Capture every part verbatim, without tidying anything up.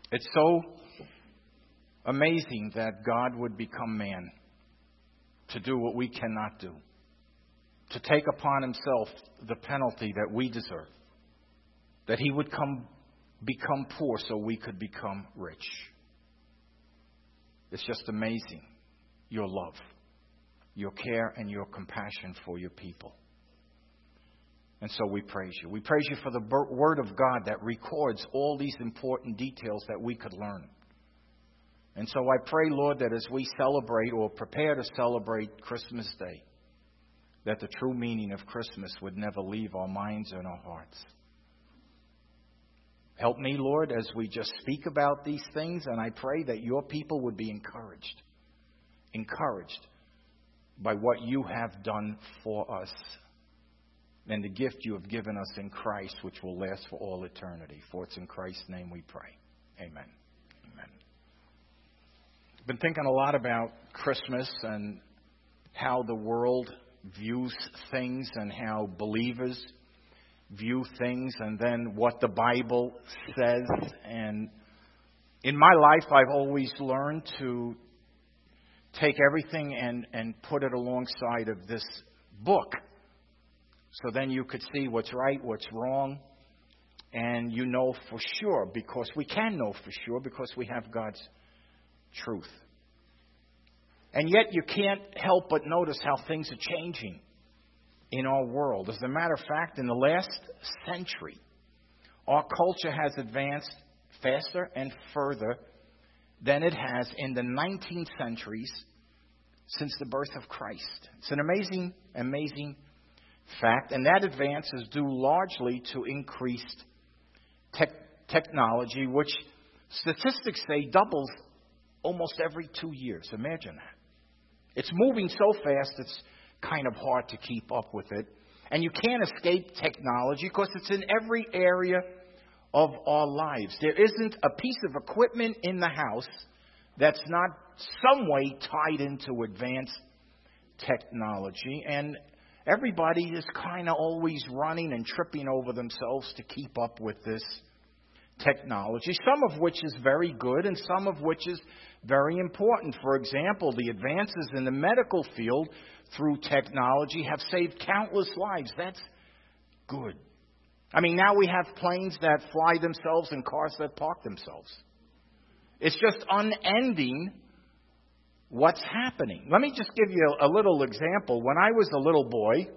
It's so amazing that God would become man to do what we cannot do, to take upon himself the penalty that we deserve, that he would come become poor so we could become rich. It's just amazing, your love, your care, and your compassion for your people. And so we praise you. We praise you for the Word of God that records all these important details that we could learn. And so I pray, Lord, that as we celebrate or prepare to celebrate Christmas Day, that the true meaning of Christmas would never leave our minds and our hearts. Help me, Lord, as we just speak about these things, and I pray that your people would be encouraged, encouraged by what you have done for us and the gift you have given us in Christ, which will last for all eternity. For it's in Christ's name we pray. Amen. Amen. I've been thinking a lot about Christmas and how the world views things and how believers view things, and then what the Bible says. And in my life, I've always learned to take everything and, and put it alongside of this book. So then you could see what's right, what's wrong, and you know for sure, because we can know for sure, because we have God's truth. And yet you can't help but notice how things are changing in our world. As a matter of fact, in the last century, our culture has advanced faster and further than it has in the nineteen centuries since the birth of Christ. It's an amazing, amazing fact, and that advance is due largely to increased tech technology, which statistics say doubles almost every two years. Imagine that. It's moving so fast, it's kind of hard to keep up with it. And you can't escape technology because it's in every area of our lives. There isn't a piece of equipment in the house that's not some way tied into advanced technology. And everybody is kind of always running and tripping over themselves to keep up with this technology, some of which is very good and some of which is very important. For example, the advances in the medical field through technology have saved countless lives. That's good. I mean, now we have planes that fly themselves and cars that park themselves. It's just unending what's happening. Let me just give you a little example. When I was a little boy,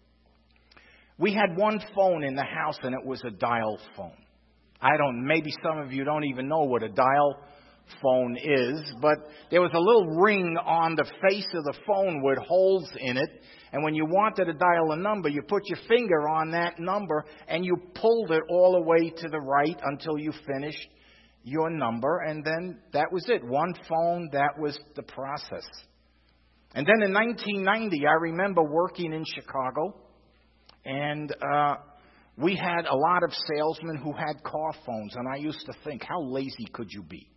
we had one phone in the house, and it was a dial phone. I don't, maybe some of you don't even know what a dial phone is, but there was a little ring on the face of the phone with holes in it, and when you wanted to dial a number, you put your finger on that number and you pulled it all the way to the right until you finished your number, and then that was it. One phone, that was the process. And then in nineteen ninety, I remember working in Chicago, and uh, we had a lot of salesmen who had car phones, and I used to think, how lazy could you be?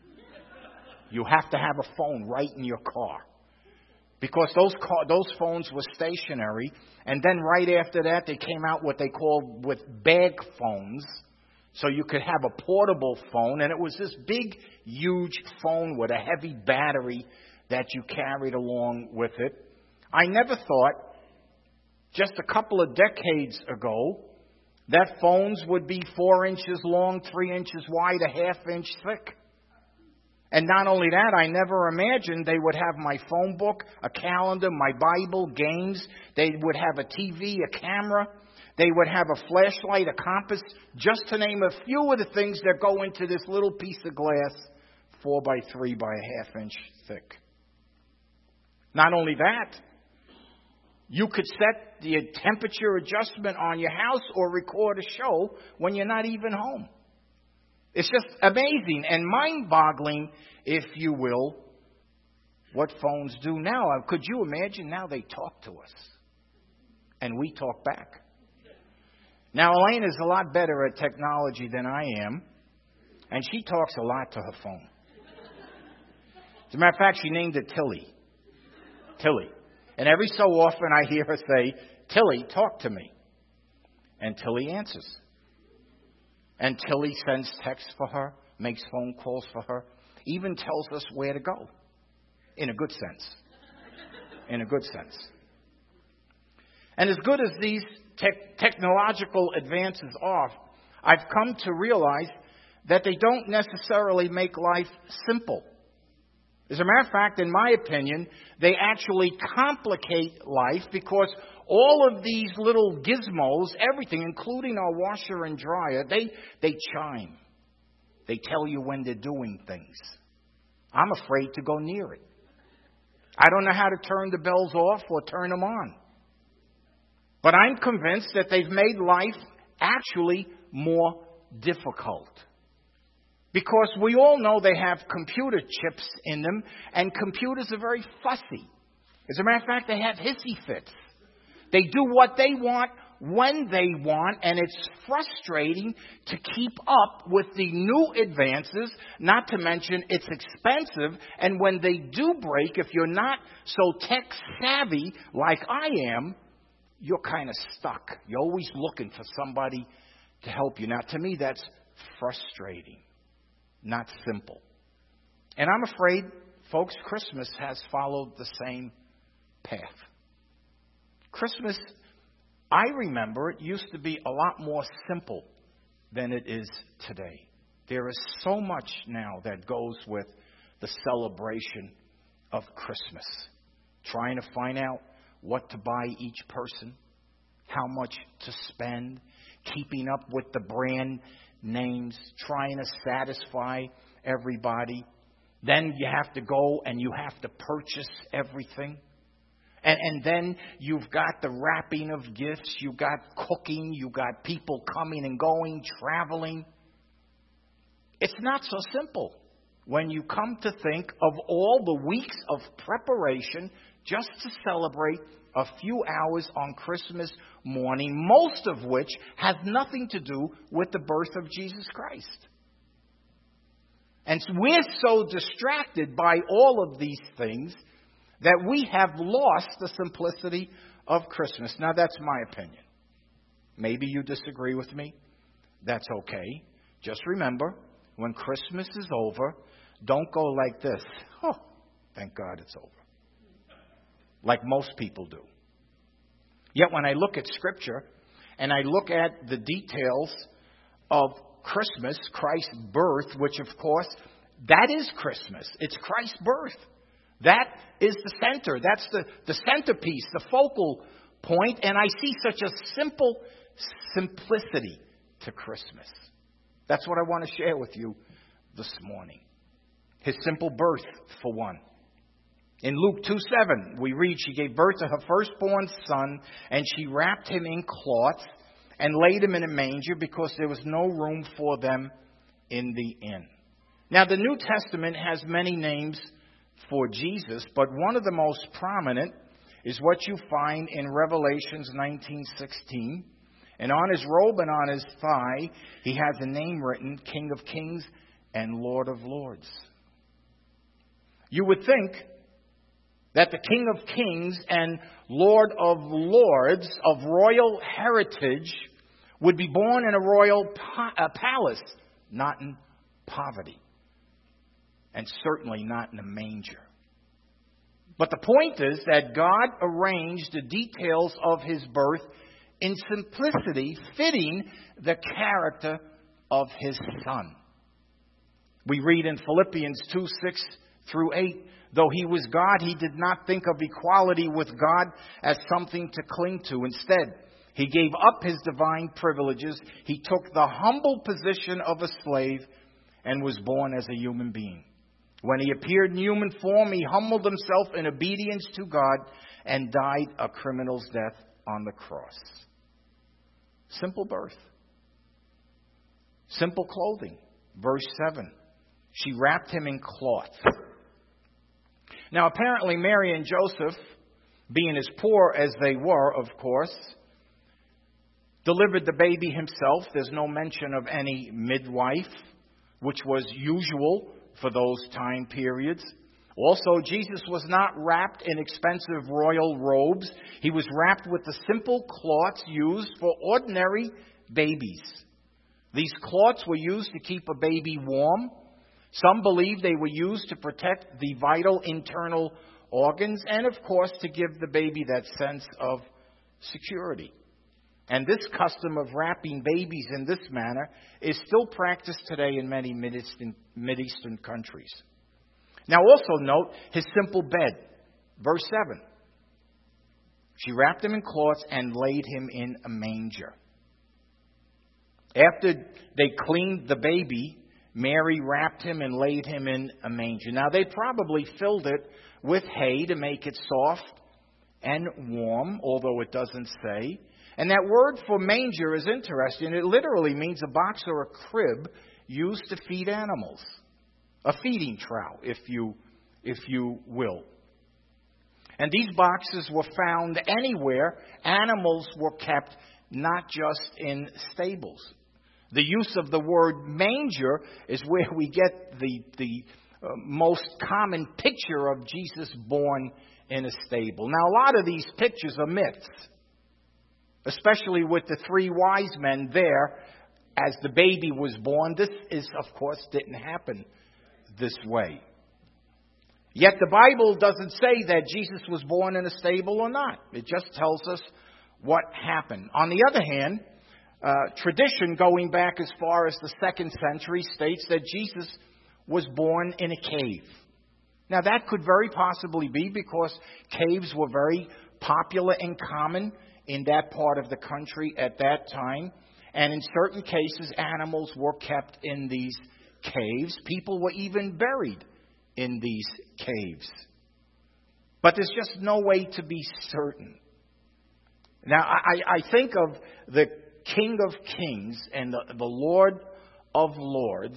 You have to have a phone right in your car. Because those car, those phones were stationary. And then right after that, they came out what they called with bag phones. So you could have a portable phone. And it was this big, huge phone with a heavy battery that you carried along with it. I never thought, just a couple of decades ago, that phones would be four inches long, three inches wide, a half inch thick. And not only that, I never imagined they would have my phone book, a calendar, my Bible, games. They would have a T V, a camera. They would have a flashlight, a compass, just to name a few of the things that go into this little piece of glass, four by three by a half inch thick. Not only that, you could set the temperature adjustment on your house or record a show when you're not even home. It's just amazing and mind-boggling, if you will, what phones do now. Could you imagine now they talk to us and we talk back? Now, Elaine is a lot better at technology than I am, and she talks a lot to her phone. As a matter of fact, she named it Tilly. Tilly. And every so often I hear her say, Tilly, talk to me. And Tilly answers. And Tilly sends texts for her. makes phone calls for her, even tells us where to go. In a good sense. In a good sense. And as good as these te- technological advances are, I've come to realize that they don't necessarily make life simple. As a matter of fact, in my opinion, they actually complicate life because all of these little gizmos, everything, including our washer and dryer, they, they chime. They tell you when they're doing things. I'm afraid to go near it. I don't know how to turn the bells off or turn them on. But I'm convinced that they've made life actually more difficult. Because we all know they have computer chips in them, and computers are very fussy. As a matter of fact, they have hissy fits. They do what they want, when they want, and it's frustrating to keep up with the new advances, not to mention it's expensive, and when they do break, if you're not so tech savvy like I am, you're kind of stuck. You're always looking for somebody to help you. Now, to me, that's frustrating, not simple. And I'm afraid, folks, Christmas has followed the same path. Christmas, I remember, it used to be a lot more simple than it is today. There is so much now that goes with the celebration of Christmas. Trying to find out what to buy each person, how much to spend, keeping up with the brand names, trying to satisfy everybody. Then you have to go and you have to purchase everything. And, and then you've got the wrapping of gifts, you've got cooking, you've got people coming and going, traveling. It's not so simple when you come to think of all the weeks of preparation just to celebrate a few hours on Christmas morning, most of which has nothing to do with the birth of Jesus Christ. And so we're so distracted by all of these things that we have lost the simplicity of Christmas. Now, that's my opinion. Maybe you disagree with me. That's okay. Just remember, when Christmas is over, don't go like this. Oh, thank God it's over. Like most people do. Yet when I look at Scripture and I look at the details of Christmas, Christ's birth, which of course, that is Christmas. It's Christ's birth. That is the center. That's the, the centerpiece, the focal point. And I see such a simple simplicity to Christmas. That's what I want to share with you this morning. His simple birth, for one. In Luke two seven, we read, she gave birth to her firstborn son, and she wrapped him in cloths and laid him in a manger because there was no room for them in the inn. Now, the New Testament has many names for Jesus, but one of the most prominent is what you find in Revelations nineteen sixteen. And on his robe and on his thigh, he has a name written, King of Kings and Lord of Lords. You would think that the King of Kings and Lord of Lords of royal heritage would be born in a royal pa- a palace, not in poverty. And certainly not in a manger. But the point is that God arranged the details of his birth in simplicity, fitting the character of his Son. We read in Philippians two, six through eight, though he was God, he did not think of equality with God as something to cling to. Instead, he gave up his divine privileges. He took the humble position of a slave and was born as a human being. When he appeared in human form, he humbled himself in obedience to God and died a criminal's death on the cross. Simple birth. Simple clothing. Verse seven. She wrapped him in cloths. Now, apparently, Mary and Joseph, being as poor as they were, of course, delivered the baby himself. There's no mention of any midwife, which was usual for those time periods. Also, Jesus was not wrapped in expensive royal robes. He was wrapped with the simple cloths used for ordinary babies. These cloths were used to keep a baby warm. Some believe they were used to protect the vital internal organs and, of course, to give the baby that sense of security. And this custom of wrapping babies in this manner is still practiced today in many Mideastern, Mideastern countries. Now also note his simple bed. Verse seven. She wrapped him in cloths and laid him in a manger. After they cleaned the baby, Mary wrapped him and laid him in a manger. Now they probably filled it with hay to make it soft and warm, although it doesn't say. And that word for manger is interesting. It literally means a box or a crib used to feed animals. A feeding trough, if you, if you will. And these boxes were found anywhere animals were kept, not just in stables. The use of the word manger is where we get the, the uh, most common picture of Jesus born in a stable. Now, a lot of these pictures are myths, especially with the three wise men there as the baby was born. This is, of course, didn't happen this way. Yet the Bible doesn't say that Jesus was born in a stable or not. It just tells us what happened. On the other hand, uh, tradition going back as far as the second century states that Jesus was born in a cave. Now that could very possibly be because caves were very popular and common in that part of the country at that time. And in certain cases, animals were kept in these caves. People were even buried in these caves. But there's just no way to be certain. Now, I, I think of the King of Kings and the, the Lord of Lords,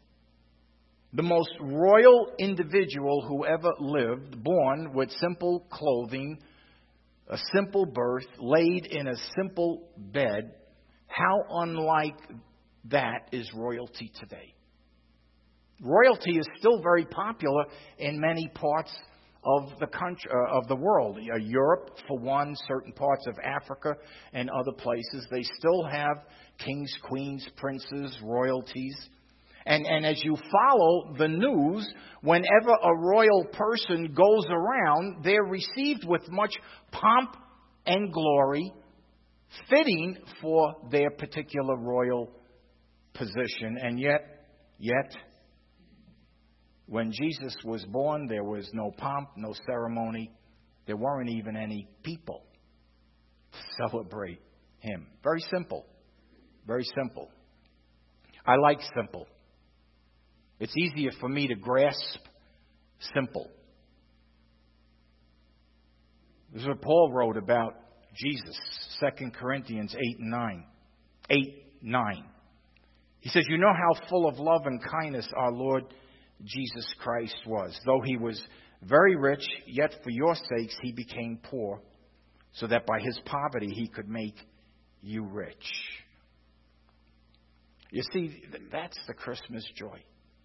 the most royal individual who ever lived, born with simple clothing, a simple birth, laid in a simple bed. How unlike that is royalty today? Royalty is still very popular in many parts of the country, uh, of the world. Uh, Europe, for one, certain parts of Africa and other places, they still have kings, queens, princes, royalties. And, and as you follow the news, whenever a royal person goes around, they're received with much pomp and glory, fitting for their particular royal position. And yet, yet, when Jesus was born, there was no pomp, no ceremony. There weren't even any people to celebrate him. Very simple. Very simple. I like simple. It's easier for me to grasp simple. This is what Paul wrote about Jesus, Second Corinthians eight and nine. eight, nine. He says, you know how full of love and kindness our Lord Jesus Christ was. Though he was very rich, yet for your sakes he became poor, so that by his poverty he could make you rich. You see, that's the Christmas joy.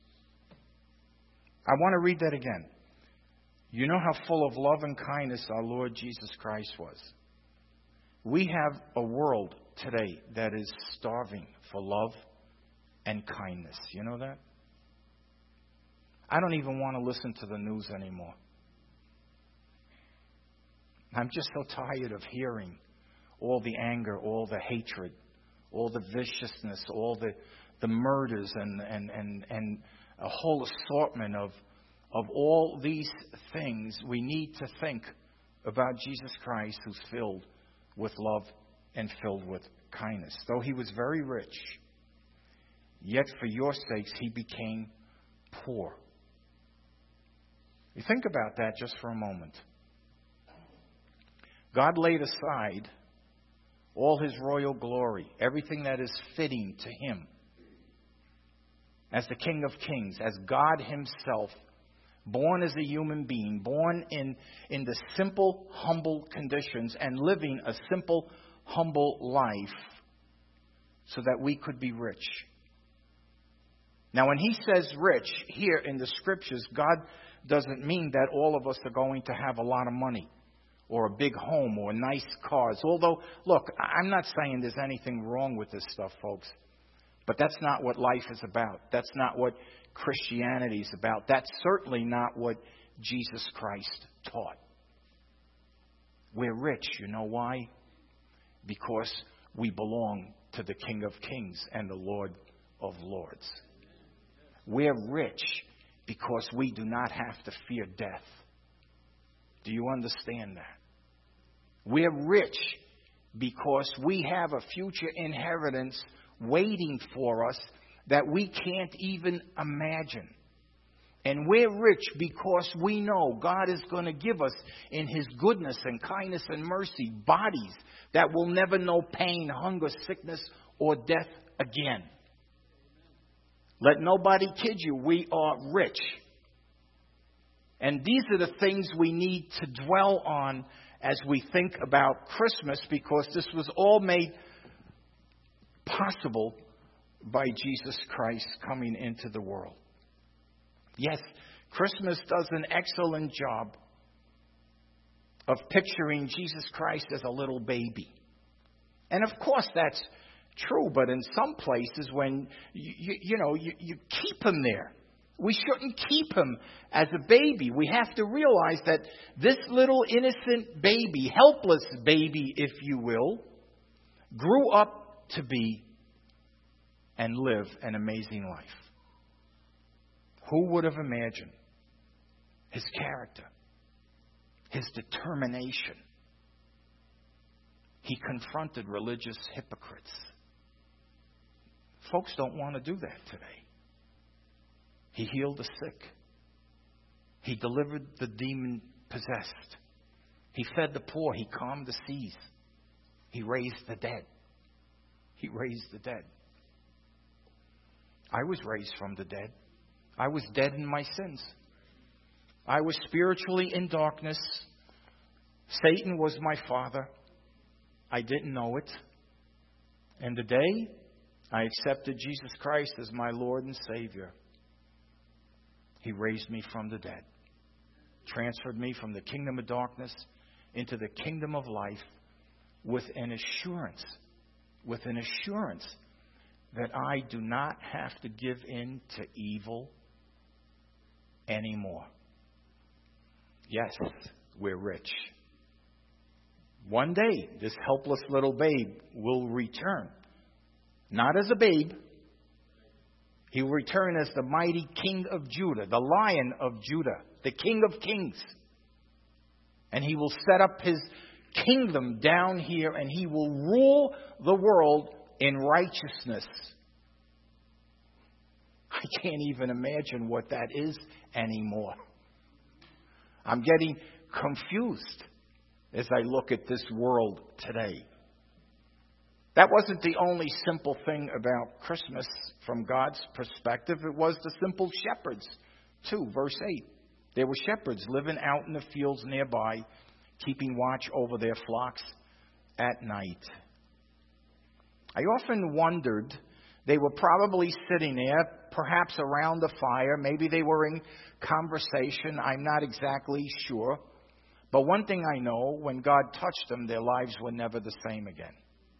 I want to read that again. You know how full of love and kindness our Lord Jesus Christ was. We have a world today that is starving for love and kindness. You know that? I don't even want to listen to the news anymore. I'm just so tired of hearing all the anger, all the hatred, all the viciousness, all the, the murders, and, and, and, and a whole assortment of, of all these things. We need to think about Jesus Christ, who's filled with love and filled with kindness. Though he was very rich, yet for your sakes he became poor. You think about that just for a moment. God laid aside all his royal glory, everything that is fitting to him, as the King of Kings, as God himself, born as a human being, born in, in the simple, humble conditions and living a simple, humble life so that we could be rich. Now, when he says rich here in the scriptures, God doesn't mean that all of us are going to have a lot of money or a big home or nice cars. Although, look, I'm not saying there's anything wrong with this stuff, folks. But that's not what life is about. That's not what Christianity is about. That's certainly not what Jesus Christ taught. We're rich. You know why? Because we belong to the King of Kings and the Lord of Lords. We're rich because we do not have to fear death. Do you understand that? We're rich because we have a future inheritance waiting for us that we can't even imagine. And we're rich because we know God is going to give us, in His goodness and kindness and mercy, bodies that will never know pain, hunger, sickness, or death again. Let nobody kid you. We are rich. And these are the things we need to dwell on as we think about Christmas, because this was all made possible by Jesus Christ coming into the world. Yes, Christmas does an excellent job of picturing Jesus Christ as a little baby. And of course that's true, but in some places when, you, you, you know, you, you keep Him there. We shouldn't keep Him as a baby. We have to realize that this little innocent baby, helpless baby, if you will, grew up to be and live an amazing life. Who would have imagined his character, his determination? He confronted religious hypocrites. Folks don't want to do that today. He healed the sick. He delivered the demon-possessed. He fed the poor. He calmed the seas. He raised the dead. He raised the dead. I was raised from the dead. I was dead in my sins. I was spiritually in darkness. Satan was my father. I didn't know it. And the day I accepted Jesus Christ as my Lord and Savior, He raised me from the dead, transferred me from the kingdom of darkness into the kingdom of life with an assurance, with an assurance that I do not have to give in to evil anymore. Yes, we're rich. One day, this helpless little babe will return. Not as a babe. He will return as the mighty King of Judah, the Lion of Judah, the King of Kings. And He will set up His kingdom down here, and He will rule the world in righteousness. I can't even imagine what that is anymore. I'm getting confused as I look at this world today. That wasn't the only simple thing about Christmas from God's perspective. It was the simple shepherds, too. Verse eight. There were shepherds living out in the fields nearby, keeping watch over their flocks at night. I often wondered, they were probably sitting there, perhaps around the fire. Maybe they were in conversation. I'm not exactly sure. But one thing I know, when God touched them, their lives were never the same again.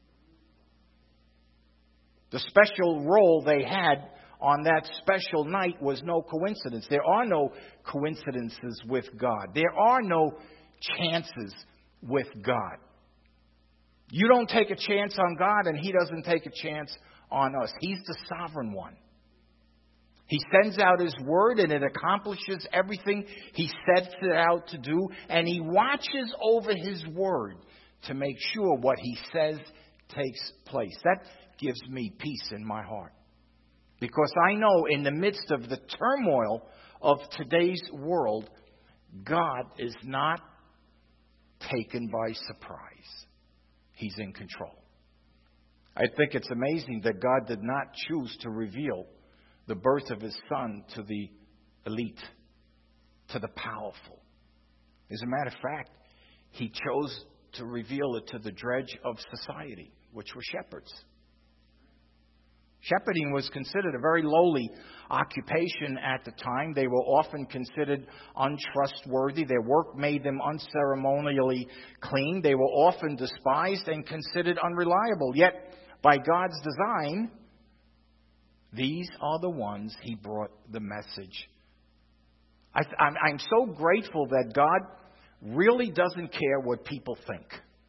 The special role they had on that special night was no coincidence. There are no coincidences with God. There are no chances with God. You don't take a chance on God, and He doesn't take a chance on us. He's the sovereign one. He sends out His word, and it accomplishes everything He sets it out to do. And He watches over His word to make sure what He says takes place. That gives me peace in my heart. Because I know in the midst of the turmoil of today's world, God is not taken by surprise. He's in control. I think it's amazing that God did not choose to reveal the birth of His Son to the elite, to the powerful. As a matter of fact, He chose to reveal it to the dredge of society, which were shepherds. Shepherding was considered a very lowly occupation at the time. They were often considered untrustworthy. Their work made them unceremonially clean. They were often despised and considered unreliable. Yet, by God's design, These are the ones he brought the message. I, I'm, I'm so grateful that God really doesn't care what people think.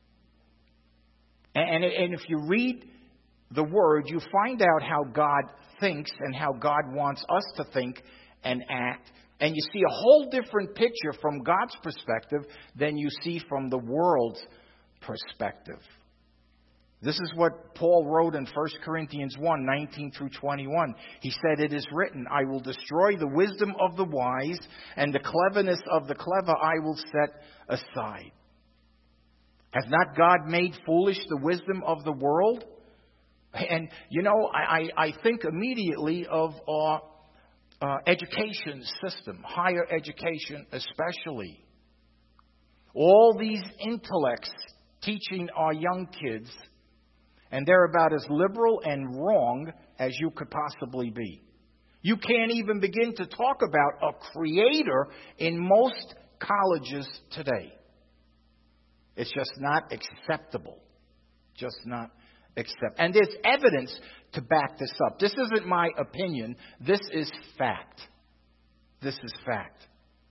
And, and if you read the Word, you find out how God thinks and how God wants us to think and act. And you see a whole different picture from God's perspective than you see from the world's perspective. This is what Paul wrote in First Corinthians one, nineteen through twenty-one. He said, "It is written, I will destroy the wisdom of the wise, and the cleverness of the clever I will set aside. Has not God made foolish the wisdom of the world?" And, you know, I, I think immediately of our uh, education system, higher education especially. All these intellects teaching our young kids, and they're about as liberal and wrong as you could possibly be. You can't even begin to talk about a creator in most colleges today. It's just not acceptable. Just not acceptable. And there's evidence to back this up. This isn't my opinion. This is fact. This is fact.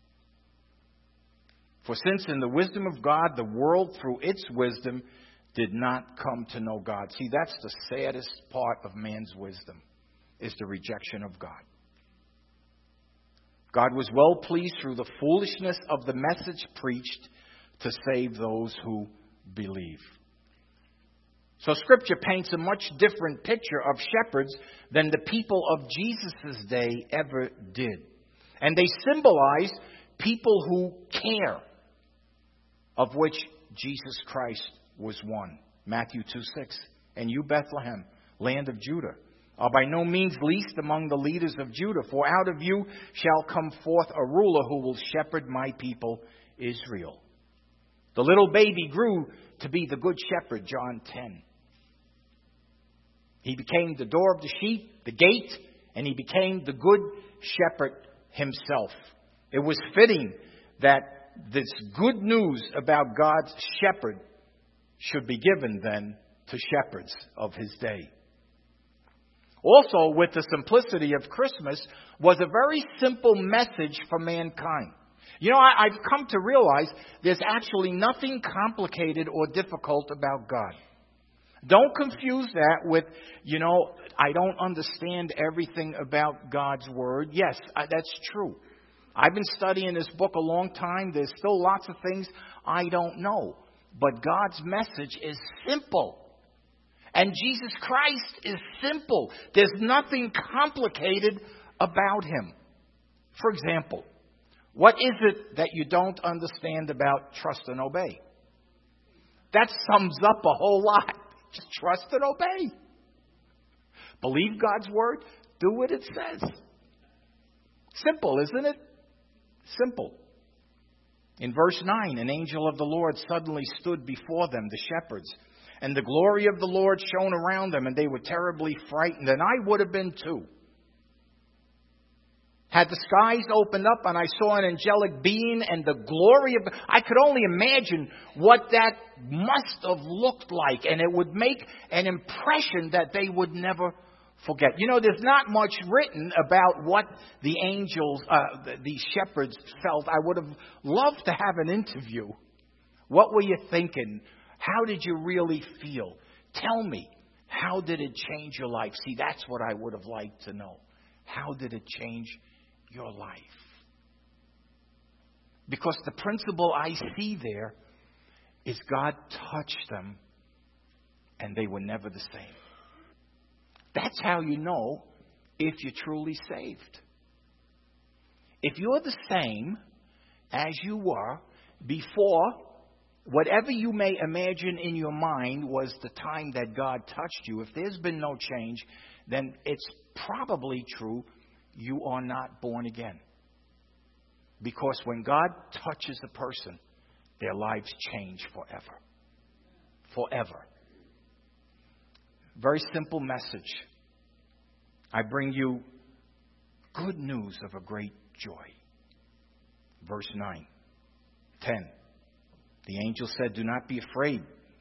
For since in the wisdom of God, the world through its wisdom did not come to know God. See, that's the saddest part of man's wisdom, is the rejection of God. God was well pleased through the foolishness of the message preached to save those who believe. So Scripture paints a much different picture of shepherds than the people of Jesus' day ever did. And they symbolize people who care, of which Jesus Christ was one. Matthew two six. "And you, Bethlehem, land of Judah, are by no means least among the leaders of Judah, for out of you shall come forth a ruler who will shepherd my people Israel." The little baby grew to be the good shepherd, John ten. He became the door of the sheep, the gate, and he became the good shepherd himself. It was fitting that this good news about God's shepherd should be given then to shepherds of his day. Also, with the simplicity of Christmas, was a very simple message for mankind. You know, I, I've come to realize there's actually nothing complicated or difficult about God. Don't confuse that with, you know, I don't understand everything about God's Word. Yes, I, that's true. I've been studying this book a long time. There's still lots of things I don't know. But God's message is simple. And Jesus Christ is simple. There's nothing complicated about him. For example, what is it that you don't understand about trust and obey? That sums up a whole lot. Just trust and obey. Believe God's word. Do what it says. Simple, isn't it? Simple. In verse nine, an angel of the Lord suddenly stood before them, the shepherds, and the glory of the Lord shone around them, and they were terribly frightened, and I would have been too. Had the skies opened up and I saw an angelic being and the glory of... I could only imagine what that must have looked like, and it would make an impression that they would never forget. You know, there's not much written about what the angels, uh, the shepherds felt. I would have loved to have an interview. What were you thinking? How did you really feel? Tell me, how did it change your life? See, that's what I would have liked to know. How did it change your life? Because the principle I see there is God touched them and they were never the same. That's how you know if you're truly saved. If you're the same as you were before, whatever you may imagine in your mind was the time that God touched you, if there's been no change, then it's probably true you are not born again. Because when God touches a person, their lives change forever. Forever. Very simple message. I bring you good news of a great joy. Verse nine. ten. The angel said, "Do not be afraid.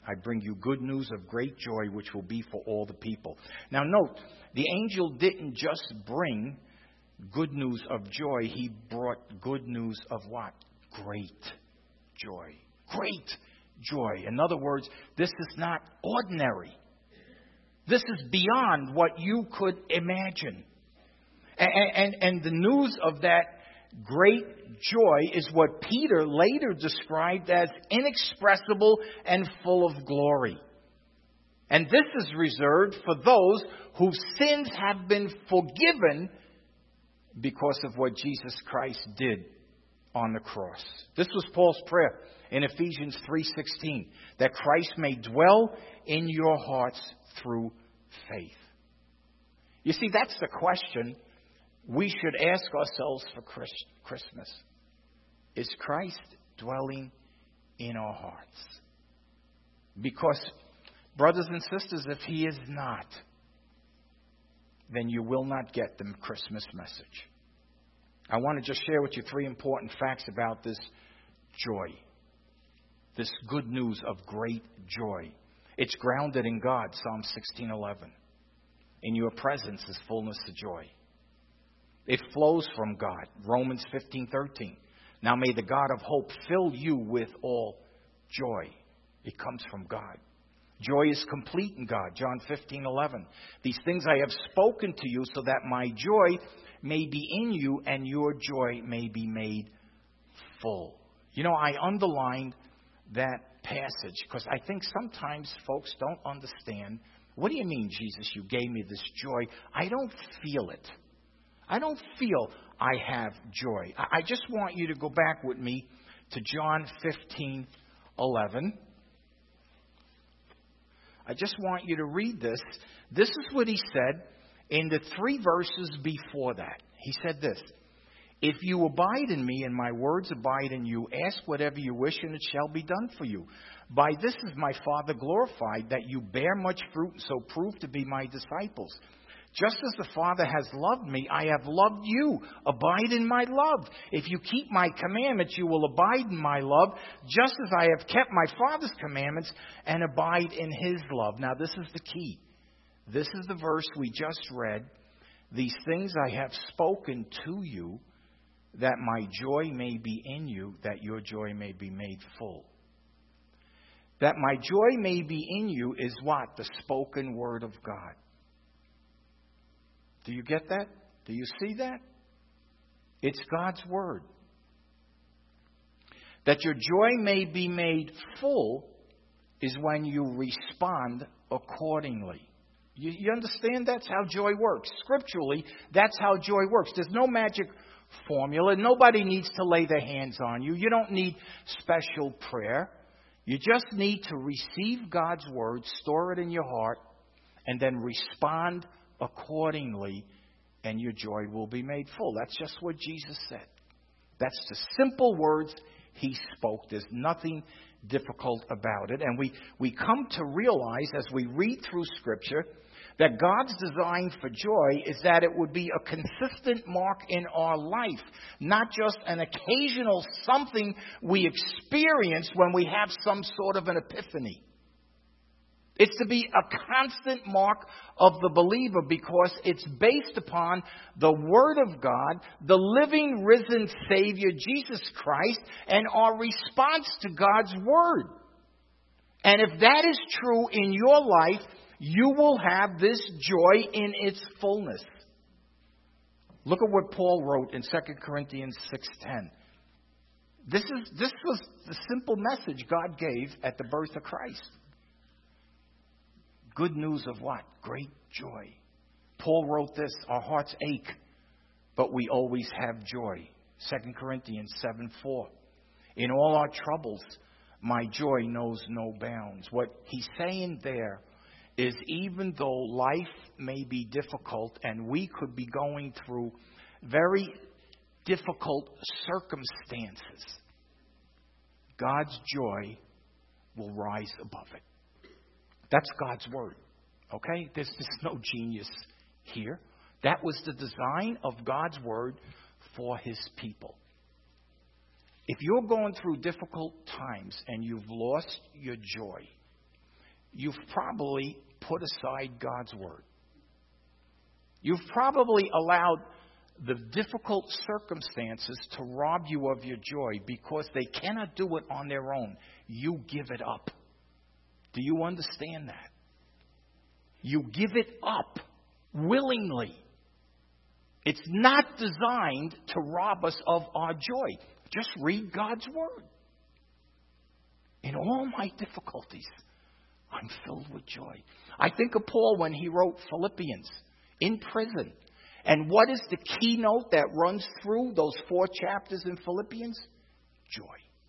I bring you good news of great joy, which will be for all the people. Now note, the angel didn't just bring good news of joy. He brought good news of what? Great joy. Great joy. In other words, this is not ordinary. This is beyond what you could imagine. And, and, and the news of that great joy is what Peter later described as inexpressible and full of glory. And this is reserved for those whose sins have been forgiven because of what Jesus Christ did on the cross. This was Paul's prayer in Ephesians three sixteen, that Christ may dwell in your hearts through faith. You see, that's the question we should ask ourselves for Christmas. Is Christ dwelling in our hearts? Because, brothers and sisters, if He is not, then you will not get the Christmas message. I want to just share with you three important facts about this joy. This good news of great joy. It's grounded in God, Psalm sixteen eleven. In your presence is fullness of joy. It flows from God, Romans fifteen thirteen. Now may the God of hope fill you with all joy. It comes from God. Joy is complete in God, John fifteen eleven. These things I have spoken to you so that my joy may be in you and your joy may be made full. You know, I underlined that passage because I think sometimes folks don't understand. What do you mean, Jesus, you gave me this joy? I don't feel it. I don't feel I have joy. I just want you to go back with me to John fifteen eleven. I just want you to read this. This is what He said in the three verses before that. He said this: if you abide in me and my words abide in you, ask whatever you wish and it shall be done for you. By this is my Father glorified, that you bear much fruit and so prove to be my disciples. Just as the Father has loved me, I have loved you. Abide in my love. If you keep my commandments, you will abide in my love, just as I have kept my Father's commandments and abide in His love. Now, this is the key. This is the verse we just read. These things I have spoken to you, that my joy may be in you, that your joy may be made full. That my joy may be in you is what? The spoken word of God. Do you get that? Do you see that? It's God's word. That your joy may be made full is when you respond accordingly. You, you understand? That's how joy works. Scripturally, that's how joy works. There's no magic formula. Nobody needs to lay their hands on you. You don't need special prayer. You just need to receive God's word, store it in your heart, and then respond accordingly, and your joy will be made full. That's just what Jesus said. That's the simple words He spoke. There's nothing difficult about it. And we, we come to realize as we read through Scripture that God's design for joy is that it would be a consistent mark in our life, not just an occasional something we experience when we have some sort of an epiphany. It's to be a constant mark of the believer because it's based upon the Word of God, the living, risen Savior, Jesus Christ, and our response to God's Word. And if that is true in your life, you will have this joy in its fullness. Look at what Paul wrote in Second Corinthians six ten. This is this was the simple message God gave at the birth of Christ. Good news of what? Great joy. Paul wrote this: our hearts ache, but we always have joy. Second Corinthians seven four. In all our troubles, my joy knows no bounds. What he's saying there is, even though life may be difficult and we could be going through very difficult circumstances, God's joy will rise above it. That's God's word. Okay? There's, there's no genius here. That was the design of God's word for His people. If you're going through difficult times and you've lost your joy, you've probably put aside God's word. You've probably allowed the difficult circumstances to rob you of your joy because they cannot do it on their own. You give it up. Do you understand that? You give it up willingly. It's not designed to rob us of our joy. Just read God's word. In all my difficulties, I'm filled with joy. I think of Paul when he wrote Philippians in prison. And what is the keynote that runs through those four chapters in Philippians? Joy.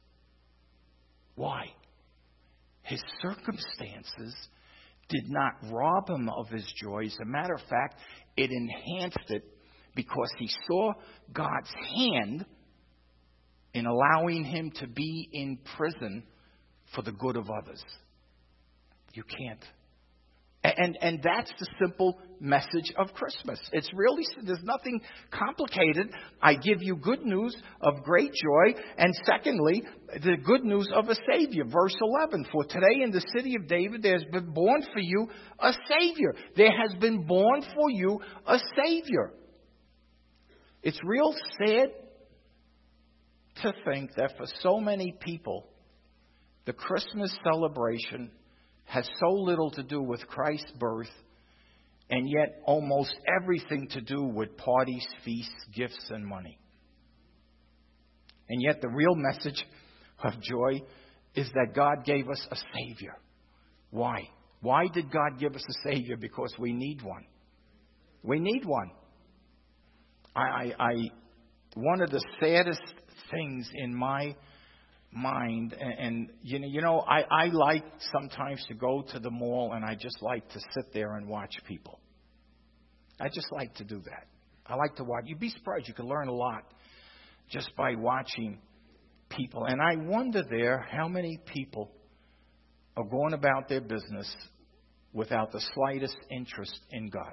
Why? His circumstances did not rob him of his joy. As a matter of fact, it enhanced it because he saw God's hand in allowing him to be in prison for the good of others. You can't. And, and that's the simple message of Christmas. It's really, there's nothing complicated. I give you good news of great joy. And secondly, the good news of a Savior. Verse eleven, for today in the city of David there has been born for you a Savior. There has been born for you a Savior. It's real sad to think that for so many people, the Christmas celebration has so little to do with Christ's birth, and yet almost everything to do with parties, feasts, gifts, and money. And yet the real message of joy is that God gave us a Savior. Why? Why did God give us a Savior? Because we need one. We need one. I, I, I one of the saddest things in my mind, and, and you know, you know, I, I like sometimes to go to the mall and I just like to sit there and watch people. I just like to do that. I like to watch. You'd be surprised. You can learn a lot just by watching people. And I wonder there how many people are going about their business without the slightest interest in God.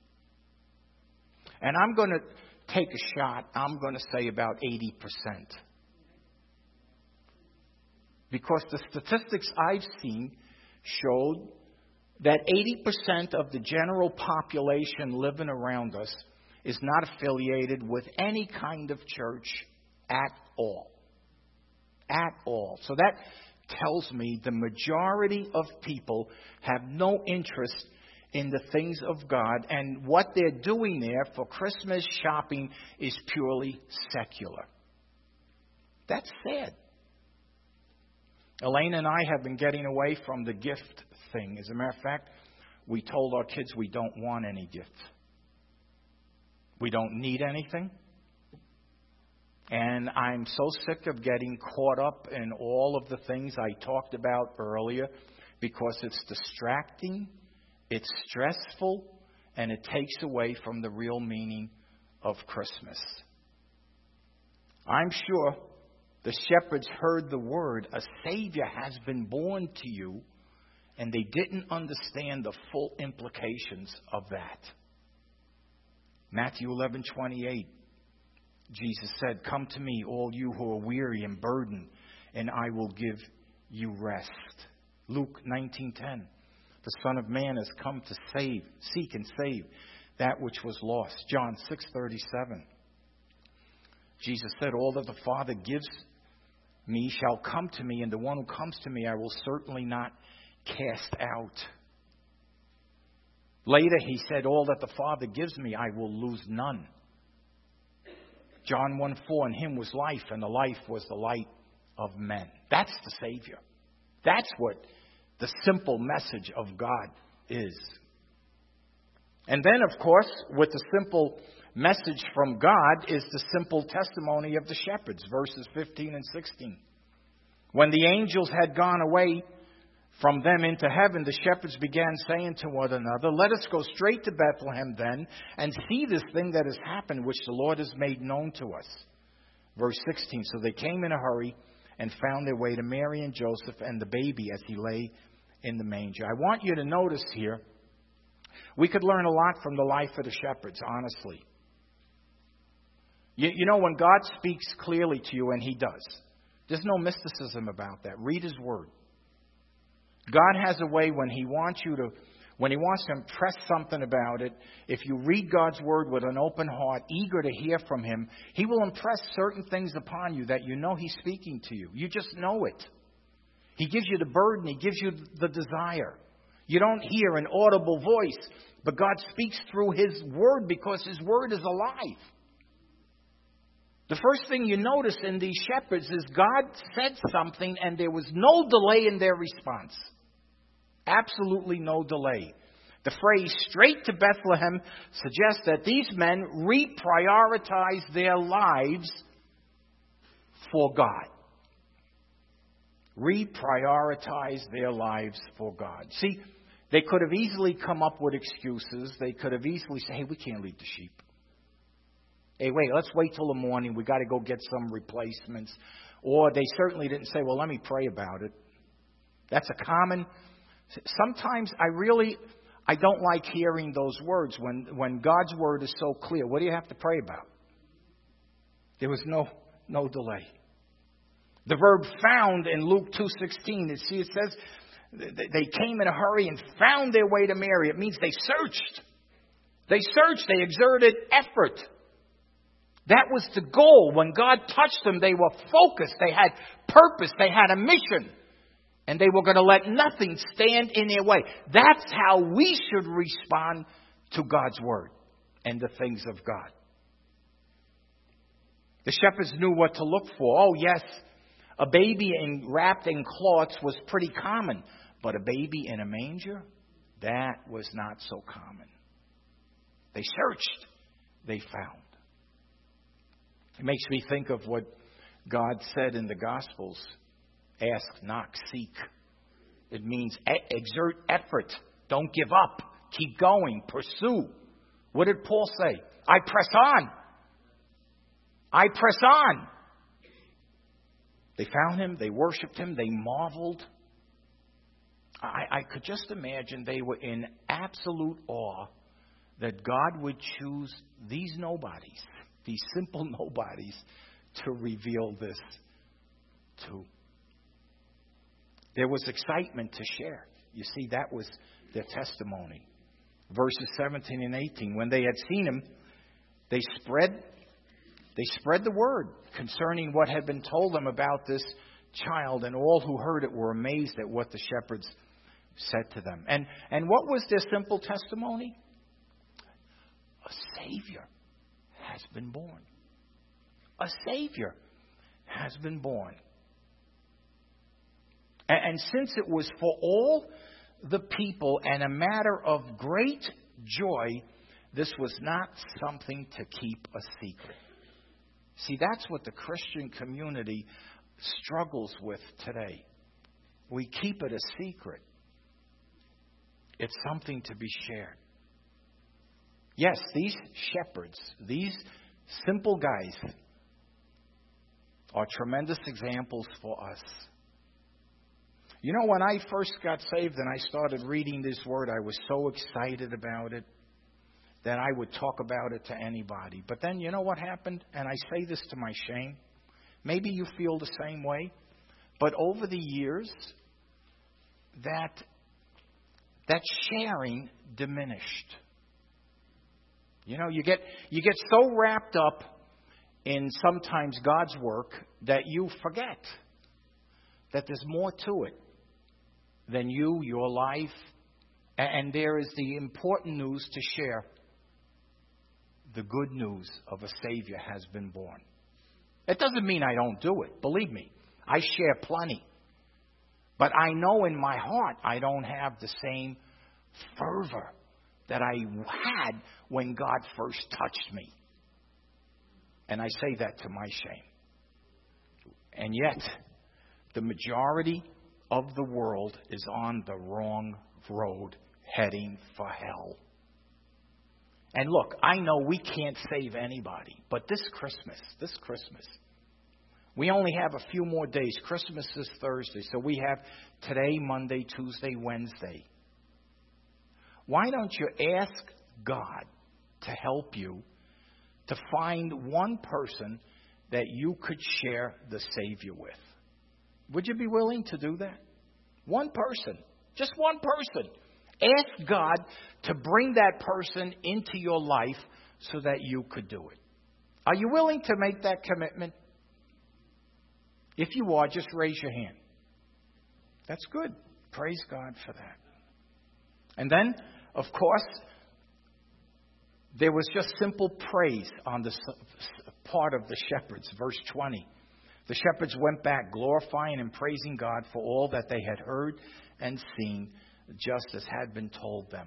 And I'm going to take a shot. I'm going to say about eighty percent. Because the statistics I've seen showed that eighty percent of the general population living around us is not affiliated with any kind of church at all. At all. So that tells me the majority of people have no interest in the things of God, and what they're doing there for Christmas shopping is purely secular. That's sad. Elaine and I have been getting away from the gift thing. As a matter of fact, we told our kids we don't want any gifts. We don't need anything. And I'm so sick of getting caught up in all of the things I talked about earlier because it's distracting, it's stressful, and it takes away from the real meaning of Christmas. I'm sure the shepherds heard the word, a Savior has been born to you, and they didn't understand the full implications of that. Matthew eleven twenty-eight, Jesus said, come to me, all you who are weary and burdened, and I will give you rest. Luke nineteen ten, the Son of Man has come to save, seek and save that which was lost. John six thirty-seven, Jesus said, all that the Father gives me shall come to me, and the one who comes to me I will certainly not cast out. Later he said, all that the Father gives me I will lose none. John one four, in him was life, and the life was the light of men. That's the Savior. That's what the simple message of God is. And then, of course, with the simple message from God is the simple testimony of the shepherds, verses fifteen and sixteen. When the angels had gone away from them into heaven, the shepherds began saying to one another, let us go straight to Bethlehem then and see this thing that has happened, which the Lord has made known to us. Verse sixteen, so they came in a hurry and found their way to Mary and Joseph and the baby as he lay in the manger. I want you to notice here, we could learn a lot from the life of the shepherds, honestly. You, you know, when God speaks clearly to you, and he does, there's no mysticism about that. Read his word. God has a way when He wants you to, when He wants to impress something about it, if you read God's Word with an open heart, eager to hear from Him, He will impress certain things upon you that you know He's speaking to you. You just know it. He gives you the burden. He gives you the desire. You don't hear an audible voice, but God speaks through His Word because His Word is alive. The first thing you notice in these shepherds is God said something and there was no delay in their response. Absolutely no delay. The phrase straight to Bethlehem suggests that these men reprioritized their lives for God. Reprioritized their lives for God. See, they could have easily come up with excuses. They could have easily said, hey, we can't leave the sheep. Hey, wait, let's wait till the morning. We got to go get some replacements. Or they certainly didn't say, well, let me pray about it. That's a common... Sometimes I really, I don't like hearing those words when, when God's Word is so clear. What do you have to pray about? There was no, no delay. The verb found in Luke two sixteen, you see it says they came in a hurry and found their way to Mary. It means they searched. They searched. They exerted effort. That was the goal. When God touched them, they were focused. They had purpose. They had a mission. And they were going to let nothing stand in their way. That's how we should respond to God's Word and the things of God. The shepherds knew what to look for. Oh, yes, a baby in, wrapped in cloths was pretty common. But a baby in a manger, that was not so common. They searched. They found. It makes me think of what God said in the Gospels. Ask, knock, seek. It means exert effort. Don't give up. Keep going. Pursue. What did Paul say? I press on. I press on. They found Him. They worshiped Him. They marveled. I, I could just imagine they were in absolute awe that God would choose these nobodies, these simple nobodies, to reveal this to. There was excitement to share. You see, that was their testimony. Verses seventeen and eighteen. When they had seen Him, they spread, they spread the word concerning what had been told them about this child, and all who heard it were amazed at what the shepherds said to them. And, and what was their simple testimony? A Savior has been born. A Savior has been born. And since it was for all the people and a matter of great joy, this was not something to keep a secret. See, that's what the Christian community struggles with today. We keep it a secret. It's something to be shared. Yes, these shepherds, these simple guys, are tremendous examples for us. You know, when I first got saved and I started reading this Word, I was so excited about it that I would talk about it to anybody. But then, you know what happened? And I say this to my shame. Maybe you feel the same way. But over the years, that, that sharing diminished. You know, you get, you get so wrapped up in sometimes God's work that you forget that there's more to it than you, your life, and there is the important news to share. The good news of a Savior has been born. It doesn't mean I don't do it. Believe me, I share plenty. But I know in my heart I don't have the same fervor that I had when God first touched me. And I say that to my shame. And yet, the majority of the world is on the wrong road, heading for hell. And look, I know we can't save anybody, but this Christmas, this Christmas, we only have a few more days. Christmas is Thursday, so we have today, Monday, Tuesday, Wednesday. Why don't you ask God to help you to find one person that you could share the Savior with? Would you be willing to do that? One person. Just one person. Ask God to bring that person into your life so that you could do it. Are you willing to make that commitment? If you are, just raise your hand. That's good. Praise God for that. And then, of course, there was just simple praise on the part of the shepherds. Verse twenty. The shepherds went back glorifying and praising God for all that they had heard and seen, just as had been told them.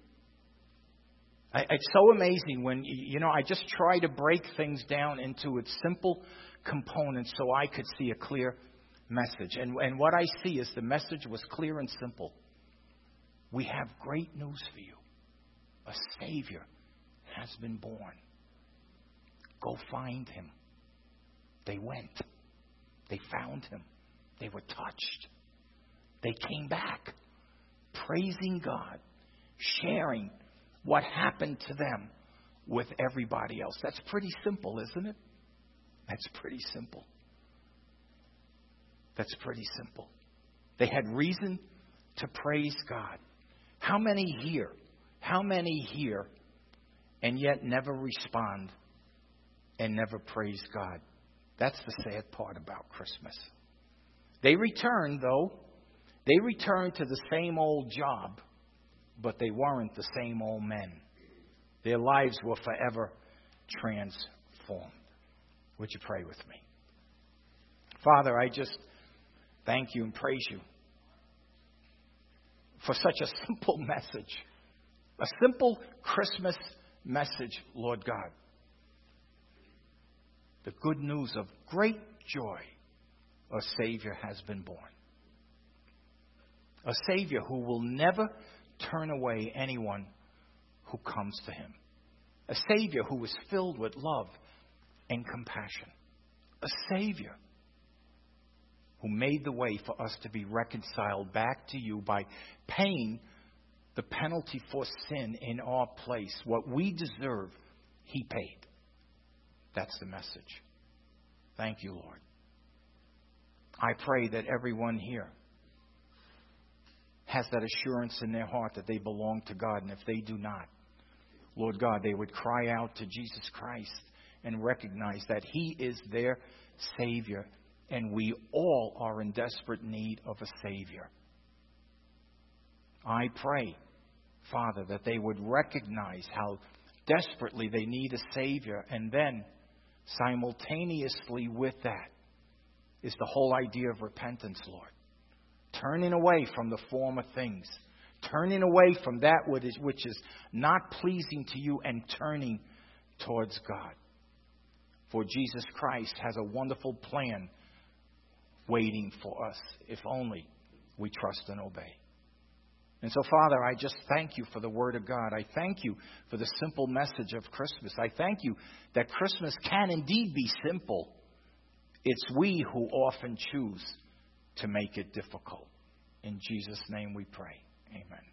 I, it's so amazing when, you know, I just try to break things down into its simple components so I could see a clear message. And, and what I see is the message was clear and simple. We have great news for you. A Savior has been born. Go find him. They went. They found him. They were touched. They came back, praising God, sharing what happened to them with everybody else. That's pretty simple, isn't it? That's pretty simple. That's pretty simple. They had reason to praise God. How many hear? How many hear and yet never respond and never praise God? That's the sad part about Christmas. They return, though. They returned to the same old job, but they weren't the same old men. Their lives were forever transformed. Would you pray with me? Father, I just thank you and praise you for such a simple message. A simple Christmas message, Lord God. The good news of great joy. A Savior has been born. A Savior who will never turn away anyone who comes to him. A Savior who is filled with love and compassion. A Savior who made the way for us to be reconciled back to you by paying the penalty for sin in our place. What we deserve, he paid. That's the message. Thank you, Lord. I pray that everyone here has that assurance in their heart that they belong to God. And if they do not, Lord God, they would cry out to Jesus Christ and recognize that he is their Savior. And we all are in desperate need of a Savior. I pray, Father, that they would recognize how desperately they need a Savior. And then, simultaneously with that, is the whole idea of repentance, Lord. Turning away from the former things. Turning away from that which is, which is not pleasing to you and turning towards God. For Jesus Christ has a wonderful plan waiting for us if only we trust and obey. And so, Father, I just thank you for the Word of God. I thank you for the simple message of Christmas. I thank you that Christmas can indeed be simple. It's we who often choose to make it difficult. In Jesus' name we pray. Amen.